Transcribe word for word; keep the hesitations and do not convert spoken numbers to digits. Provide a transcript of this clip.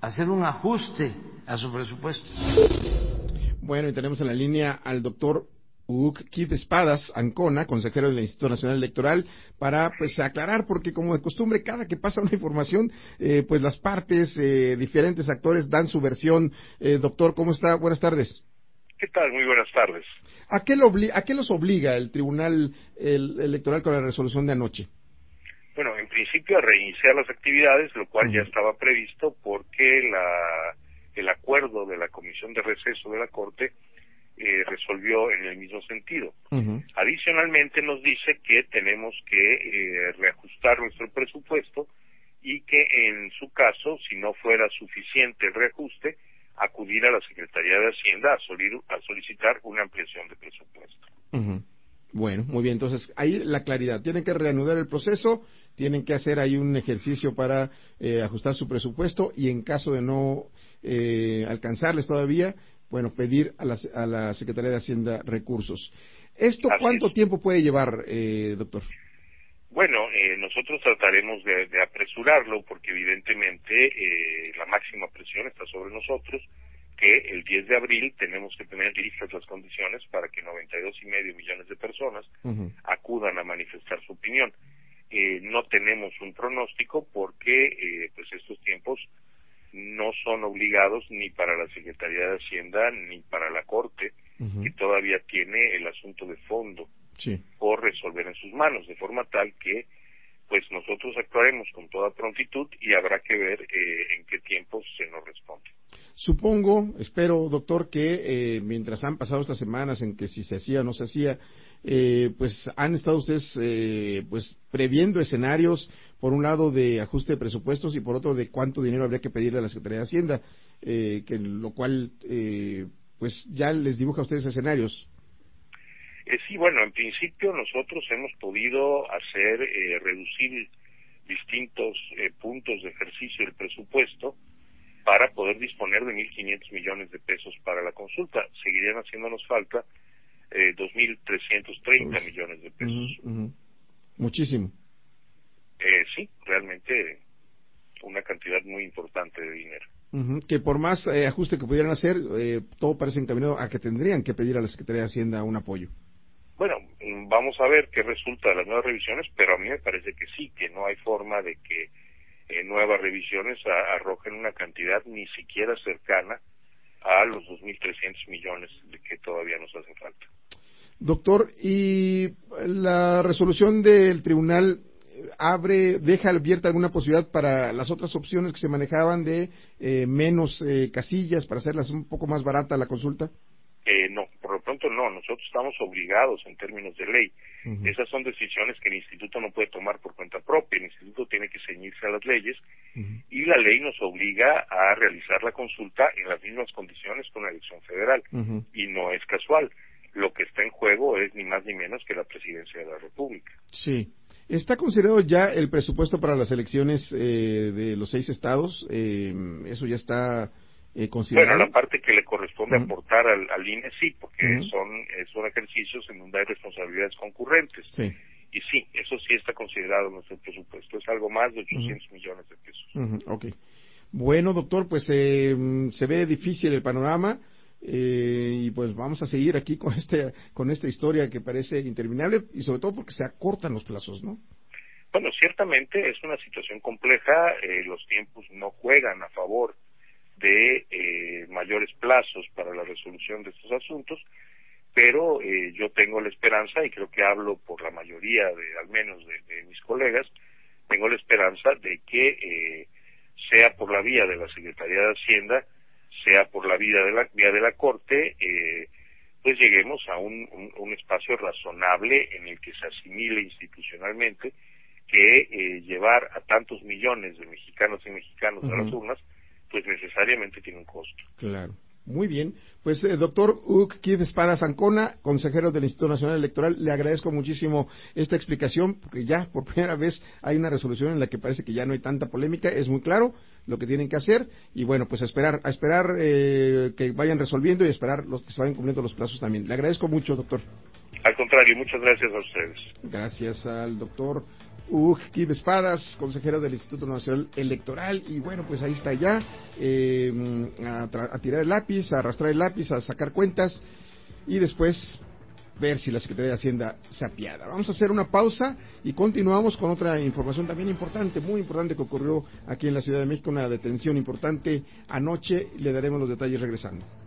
hacer un ajuste a su presupuesto. Bueno, y tenemos en la línea al doctor Hugues Kip Espadas Ancona, consejero del Instituto Nacional Electoral, para pues aclarar, porque como de costumbre, cada que pasa una información, eh, pues las partes, eh, diferentes actores dan su versión. Eh, doctor, ¿cómo está? Buenas tardes. ¿Qué tal? Muy buenas tardes. ¿A qué, lo obli- a qué los obliga el Tribunal el, Electoral con la resolución de anoche? Bueno, en principio a reiniciar las actividades, lo cual Uh-huh. ya estaba previsto porque la, el acuerdo de la Comisión de Receso de la Corte eh, resolvió en el mismo sentido. Uh-huh. Adicionalmente nos dice que tenemos que eh, reajustar nuestro presupuesto y que en su caso, si no fuera suficiente el reajuste, acudir a la Secretaría de Hacienda a, solir, a solicitar una ampliación de presupuesto. Uh-huh. Bueno, muy bien, entonces ahí la claridad, tienen que reanudar el proceso, tienen que hacer ahí un ejercicio para eh, ajustar su presupuesto y en caso de no eh, alcanzarles todavía, bueno, pedir a la, a la Secretaría de Hacienda recursos. ¿Esto Así cuánto es. tiempo puede llevar, eh, doctor? Bueno, eh, nosotros trataremos de, de apresurarlo porque evidentemente eh, la máxima presión está sobre nosotros, que el diez de abril tenemos que tener listas las condiciones para que noventa y dos y medio millones de personas uh-huh. acudan a manifestar su opinión. Eh, no tenemos un pronóstico porque eh, pues estos tiempos no son obligados ni para la Secretaría de Hacienda ni para la Corte, uh-huh. que todavía tiene el asunto de fondo sí. por resolver en sus manos, de forma tal que pues nosotros actuaremos con toda prontitud y habrá que ver eh, en qué tiempos se nos responde. Supongo, espero, doctor, que eh, mientras han pasado estas semanas en que si se hacía o no se hacía, eh, pues han estado ustedes eh, pues previendo escenarios, por un lado de ajuste de presupuestos y por otro de cuánto dinero habría que pedirle a la Secretaría de Hacienda, eh, que lo cual eh, pues ya les dibuja a ustedes escenarios. Eh, sí, bueno, en principio nosotros hemos podido hacer eh, reducir distintos eh, puntos de ejercicio del presupuesto para poder disponer de mil quinientos millones de pesos para la consulta. Seguirían haciéndonos falta eh, dos mil trescientos treinta millones de pesos. Uh-huh, uh-huh. Muchísimo. Eh, sí, realmente una cantidad muy importante de dinero. Uh-huh. Que por más eh, ajuste que pudieran hacer, eh, todo parece encaminado a que tendrían que pedir a la Secretaría de Hacienda un apoyo. Bueno, vamos a ver qué resulta de las nuevas revisiones, pero a mí me parece que sí, que no hay forma de que eh, nuevas revisiones a, arrojen una cantidad ni siquiera cercana a los dos mil trescientos millones de que todavía nos hacen falta. Doctor, ¿y la resolución del tribunal abre, deja abierta alguna posibilidad para las otras opciones que se manejaban de eh, menos eh, casillas para hacerlas un poco más barata la consulta? Eh, no, por lo pronto no, nosotros estamos obligados en términos de ley. Uh-huh. Esas son decisiones que el instituto no puede tomar por cuenta propia, el instituto tiene que ceñirse a las leyes uh-huh. y la ley nos obliga a realizar la consulta en las mismas condiciones que una elección federal uh-huh. y no es casual. Lo que está en juego es ni más ni menos que la presidencia de la República. Sí. ¿Está considerado ya el presupuesto para las elecciones eh, de los seis estados? Eh, ¿Eso ya está eh, considerado? Bueno, la parte que le corresponde uh-huh. aportar al, al I N E sí, porque uh-huh. son, eh, son ejercicios en donde hay responsabilidades concurrentes. Sí. Y sí, eso sí está considerado en nuestro presupuesto. Es algo más de ochocientos uh-huh. millones de pesos. Uh-huh. Ok. Bueno, doctor, pues eh, se ve difícil el panorama. Eh, y pues vamos a seguir aquí con este con esta historia que parece interminable y sobre todo porque se acortan los plazos, ¿no? Bueno, ciertamente es una situación compleja, eh, los tiempos no juegan a favor de eh, mayores plazos para la resolución de estos asuntos, pero eh, yo tengo la esperanza, y creo que hablo por la mayoría de, al menos de, de mis colegas, tengo la esperanza de que eh, sea por la vía de la Secretaría de Hacienda, sea por la vía de la vía de la Corte, eh, pues lleguemos a un, un, un espacio razonable en el que se asimile institucionalmente que eh, llevar a tantos millones de mexicanos y mexicanos uh-huh. a las urnas, pues necesariamente tiene un costo. Claro. Muy bien. Pues, eh, doctor Hugues Kip Espadas Ancona, consejero del Instituto Nacional Electoral, le agradezco muchísimo esta explicación, porque ya por primera vez hay una resolución en la que parece que ya no hay tanta polémica, es muy claro lo que tienen que hacer, y bueno, pues a esperar, a esperar eh, que vayan resolviendo y a esperar los que se vayan cumpliendo los plazos también. Le agradezco mucho, doctor. Al contrario, muchas gracias a ustedes. Gracias al doctor Ug Kib Espadas, consejero del Instituto Nacional Electoral, y bueno, pues ahí está ya, eh, a, a tirar el lápiz, a arrastrar el lápiz, a sacar cuentas, y después ver si la Secretaría de Hacienda se apiada. Vamos a hacer una pausa y continuamos con otra información también importante, muy importante, que ocurrió aquí en la Ciudad de México, una detención importante anoche, le daremos los detalles regresando.